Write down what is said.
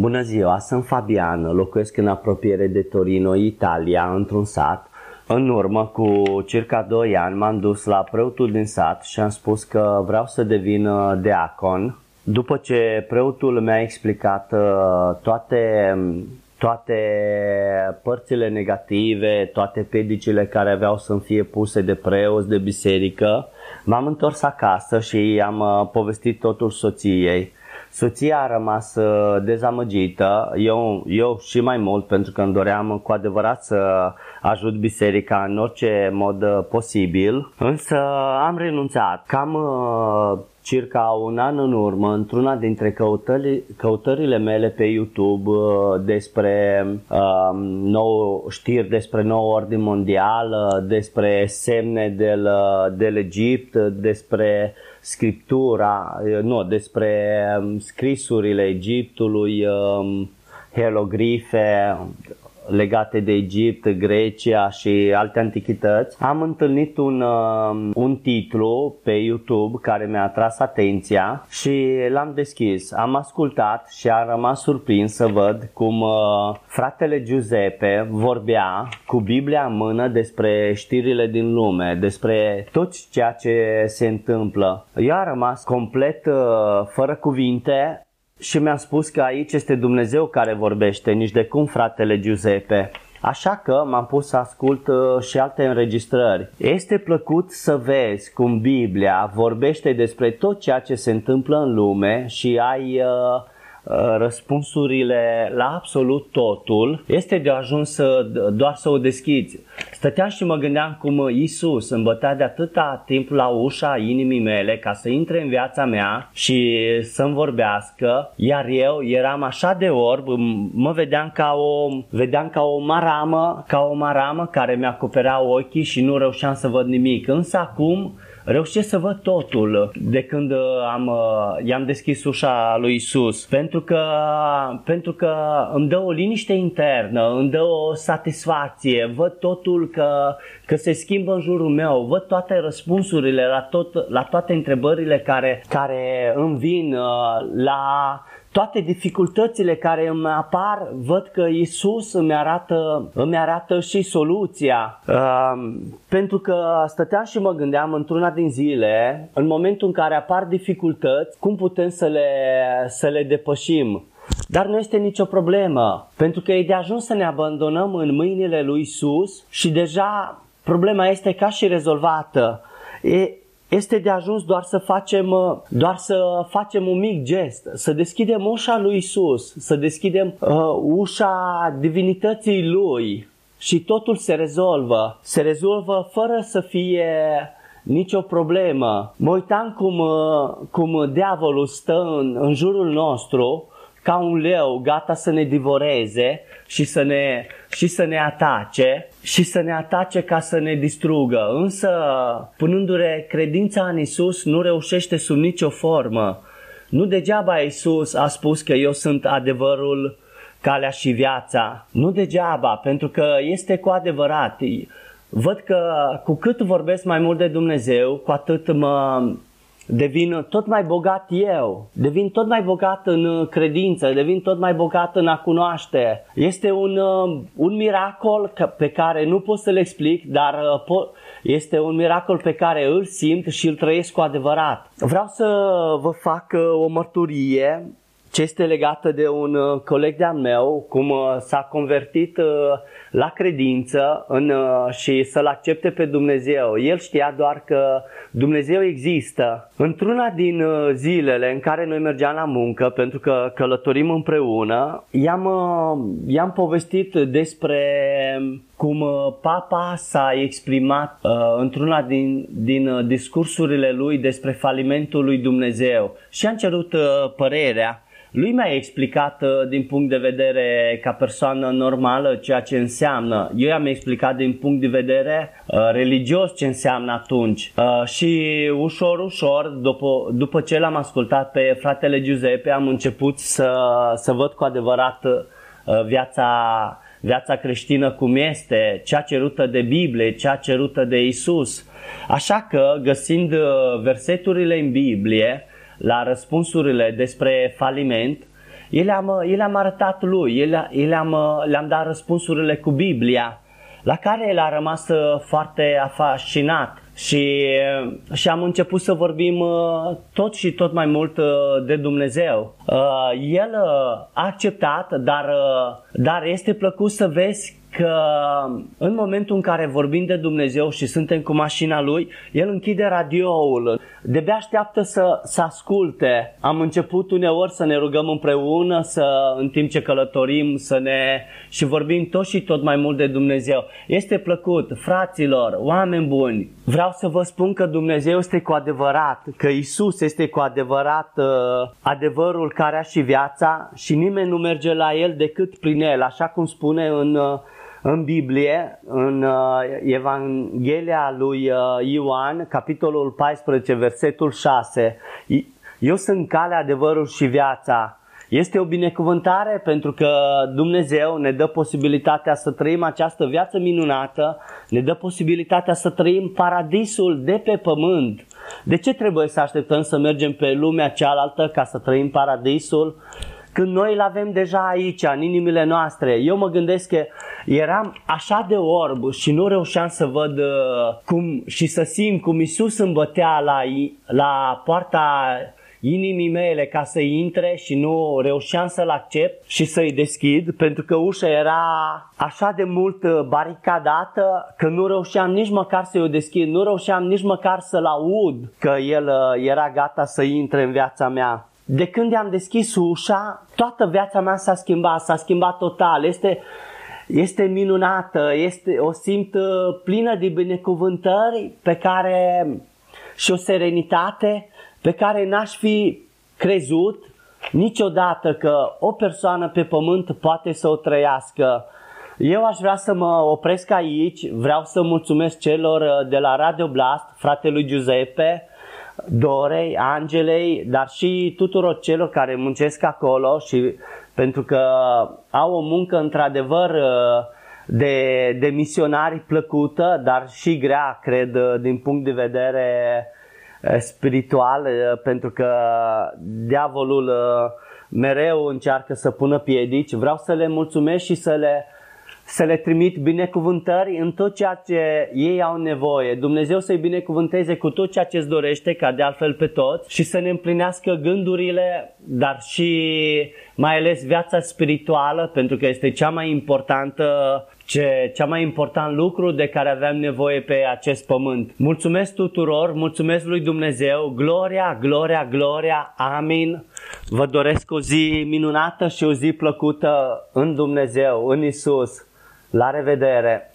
Bună ziua, sunt Fabian, locuiesc în apropiere de Torino, Italia, într-un sat. În urmă cu circa 2 ani m-am dus la preotul din sat și am spus că vreau să devin deacon. După ce preotul mi-a explicat toate părțile negative, toate pedicile care aveau să-mi fie puse de preoți, de biserică, m-am întors acasă și am povestit totul soției. Soția a rămas dezamăgită, eu și mai mult, pentru că îmi doream cu adevărat să ajut biserica în orice mod posibil, însă am renunțat. Cam circa un an în urmă, într-una dintre căutările mele pe YouTube despre știri despre nouă ordine mondială, despre semne de Egipt, despre despre scrisurile Egiptului, hieroglife legate de Egipt, Grecia și alte antichități, am întâlnit un titlu pe YouTube care mi-a atras atenția și l-am deschis. Am ascultat și am rămas surprins să văd cum fratele Giuseppe vorbea cu Biblia în mână despre știrile din lume, despre tot ceea ce se întâmplă. Eu am rămas complet fără cuvinte și mi-am spus că aici este Dumnezeu care vorbește, nici de cum fratele Giuseppe. Așa că m-am pus să ascult și alte înregistrări. Este plăcut să vezi cum Biblia vorbește despre tot ceea ce se întâmplă în lume și ai răspunsurile la absolut totul. Este de ajuns doar să o deschizi. Stăteam și mă gândeam cum Iisus îmi bătea de atâta timp la ușa inimii mele ca să intre în viața mea și să-mi vorbească, iar eu eram așa de orb, mă vedeam ca o maramă care mi-acoperea ochii și nu reușeam să văd nimic. Însă acum reușesc să văd totul de când i-am deschis ușa lui Iisus, pentru că îmi dă o liniște internă, îmi dă o satisfacție, văd totul că se schimbă în jurul meu, văd toate răspunsurile la toate întrebările care îmi vin, la toate dificultățile care îmi apar, văd că Iisus îmi arată și soluția. Pentru că stăteam și mă gândeam într-una din zile, în momentul în care apar dificultăți, cum putem să le depășim. Dar nu este nicio problemă, pentru că e de ajuns să ne abandonăm în mâinile lui Iisus și deja problema este ca și rezolvată. Este de ajuns doar să facem un mic gest, să deschidem ușa lui Iisus, să deschidem ușa divinității Lui și totul se rezolvă. Se rezolvă fără să fie nicio problemă. Mă uitam cum diavolul stă în jurul nostru ca un leu gata să ne divoreze și să ne atace ca să ne distrugă. Însă, punându-ne credința în Iisus, nu reușește sub nicio formă. Nu degeaba Iisus a spus că eu sunt adevărul, calea și viața. Nu degeaba, pentru că este cu adevărat. Văd că cu cât vorbesc mai mult de Dumnezeu, cu atât devin tot mai bogat eu, devin tot mai bogat în credință, devin tot mai bogat în a cunoaște. Este un miracol pe care nu pot să-l explic, dar este un miracol pe care îl simt și îl trăiesc cu adevărat. Vreau să vă fac o mărturie ce este legată de un coleg de-al meu, cum s-a convertit la credință și să-L accepte pe Dumnezeu. El știa doar că Dumnezeu există. Într-una din zilele în care noi mergeam la muncă, pentru că călătorim împreună, i-am povestit despre cum Papa s-a exprimat într-una din discursurile lui despre falimentul lui Dumnezeu și am cerut părerea. Lui mi-a explicat din punct de vedere ca persoană normală ceea ce înseamnă. Eu i-am explicat din punct de vedere religios ce înseamnă atunci. Și ușor, după ce l-am ascultat pe fratele Giuseppe, am început să văd cu adevărat viața creștină cum este, cea cerută de Biblie, cea cerută de Iisus. Așa că, găsind verseturile în Biblie, la răspunsurile despre faliment, le-am arătat lui, le-am dat răspunsurile cu Biblia, la care el a rămas foarte fascinat. Și am început să vorbim tot și tot mai mult de Dumnezeu. El a acceptat, dar este plăcut să vezi că în momentul în care vorbim de Dumnezeu și suntem cu mașina lui, el închide radioul, de-abia așteaptă să asculte. Am început uneori să ne rugăm împreună, în timp ce călătorim, și vorbim tot și tot mai mult de Dumnezeu. Este plăcut, fraților, oameni buni, vreau să vă spun că Dumnezeu este cu adevărat, că Isus este cu adevărat adevărul, carea și viața, și nimeni nu merge la El decât prin El, așa cum spune în Biblie, în Evanghelia lui Ioan, capitolul 14, versetul 6. Eu sunt calea, adevărul și viața. Este o binecuvântare pentru că Dumnezeu ne dă posibilitatea să trăim această viață minunată, ne dă posibilitatea să trăim paradisul de pe pământ. De ce trebuie să așteptăm să mergem pe lumea cealaltă ca să trăim paradisul, când noi îl avem deja aici, în inimile noastre? Eu mă gândesc că eram așa de orb și nu reușeam să văd și să simt cum Iisus îmi bătea la poarta inimii mele ca să intre, și nu reușeam să-l accept și să-i deschid, pentru că ușa era așa de mult baricadată că nu reușeam nici măcar să-i o deschid, nu reușeam nici măcar să-l aud că el era gata să intre în viața mea. De când i-am deschis ușa, toată viața mea s-a schimbat total. Este minunată, o simt plină de binecuvântări și o serenitate pe care n-aș fi crezut niciodată că o persoană pe pământ poate să o trăiască. Eu aș vrea să mă opresc aici, vreau să mulțumesc celor de la Radio Blast, fratelui Giuseppe, Dorei, Angelei, dar și tuturor celor care muncesc acolo, și pentru că au o muncă într-adevăr de misionari plăcută, dar și grea, cred, din punct de vedere spiritual, pentru că diavolul mereu încearcă să pună piedici. Vreau să le mulțumesc și să le trimit binecuvântări în tot ceea ce ei au nevoie. Dumnezeu să-i binecuvânteze cu tot ceea ce îți dorește, ca de altfel pe toți, și să ne împlinească gândurile, dar și mai ales viața spirituală, pentru că este cea mai important lucru de care avem nevoie pe acest pământ. Mulțumesc tuturor, mulțumesc lui Dumnezeu, gloria, gloria, gloria, amin. Vă doresc o zi minunată și o zi plăcută în Dumnezeu, în Isus. La revedere!